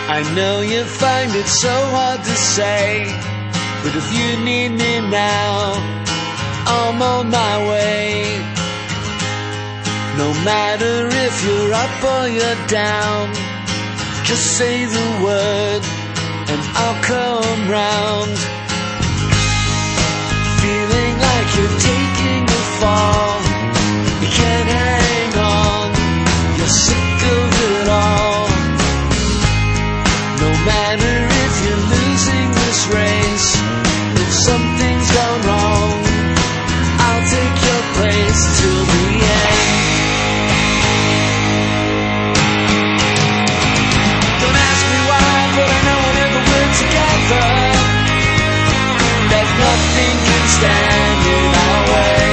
I know you find it so hard to say, but if you need me now, I'm on my way. No matter if you're up or you're down, just say the word and I'll come round. Feeling like you're taking a fall, you can't hang on, you're sick of it all. No matter if you're losing this race, if something's gone wrong, I'll take your place till the end. Don't ask me why, but I know whenever we're together, that nothing can stand in our way.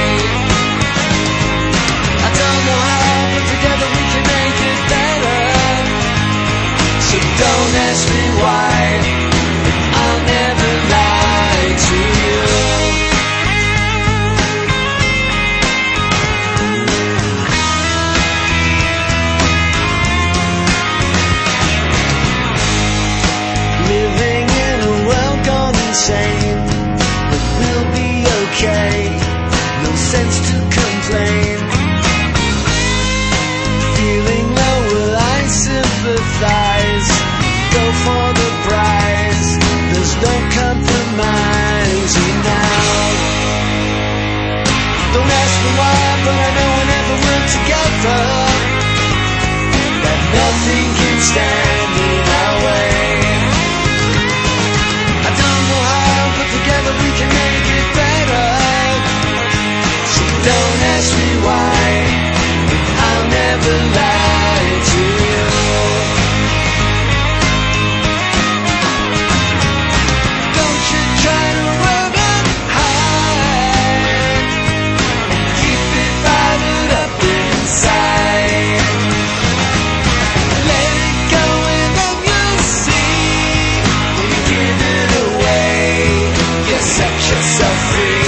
I don't know how, but together we can make it better. So don't ask me why, I'll never lie to you. Living in a world gone insane, but we'll be okay, no sense to complain. Feeling low, will I sympathize? Go for the prize, there's no compromising now. Don't ask me why, but I know whenever we're together, that nothing can stand in our way. I don't know how, but together we can make it better. So don't ask me why, I'll never lie to you. Don't you try to run and hide, keep it bottled up inside. Let it go and then you'll see, when you give it away, you set yourself free.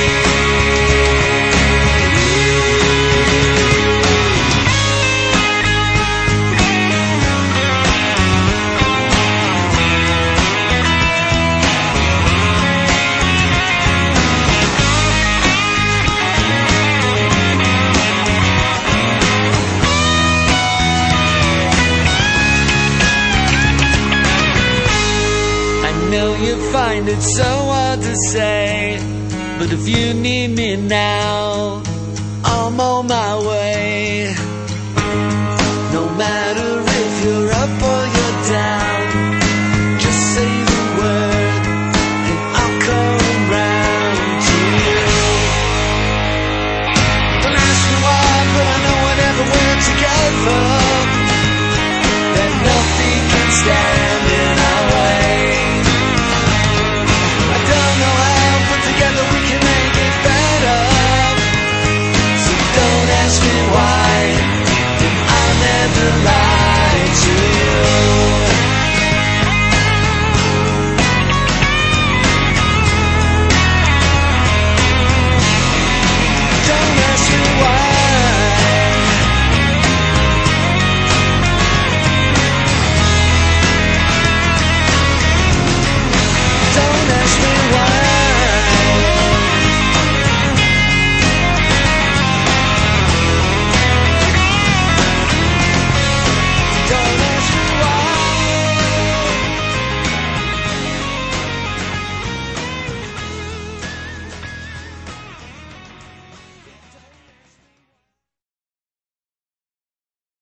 I know you find it so hard to say, but if you need me now, I'm on my way. No matter if you're up or you're down, just say the word and I'll come round to you. Don't ask me why, but I know whenever we're together, that nothing can stand.